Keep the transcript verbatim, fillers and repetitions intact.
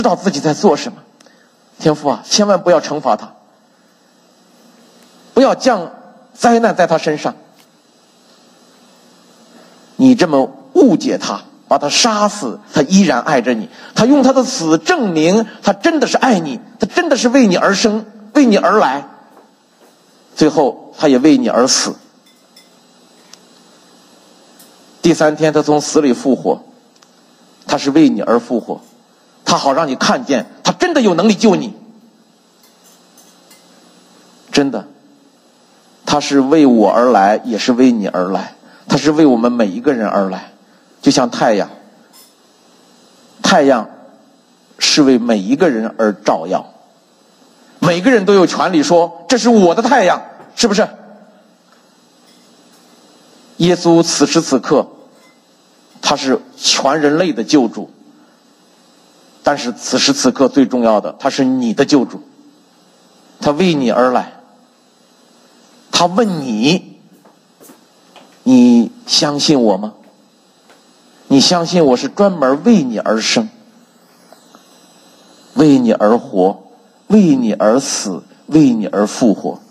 知道自己在做什么。天父啊，千万不要惩罚他，不要降灾难在他身上。你这么误解他，把他杀死，他依然爱着你。他用他的死证明他真的是爱你，他真的是为你而生，为你而来，最后他也为你而死。第三天他从死里复活，他是为你而复活，他好让你看见他真的有能力救你。真的，他是为我而来，也是为你而来，他是为我们每一个人而来。就像太阳，太阳是为每一个人而照耀，每个人都有权利说这是我的太阳，是不是？耶稣此时此刻他是全人类的救主，但是此时此刻最重要的，他是你的救主，他为你而来。他问你，你相信我吗？你相信我是专门为你而生，为你而活，为你而死，为你而复活？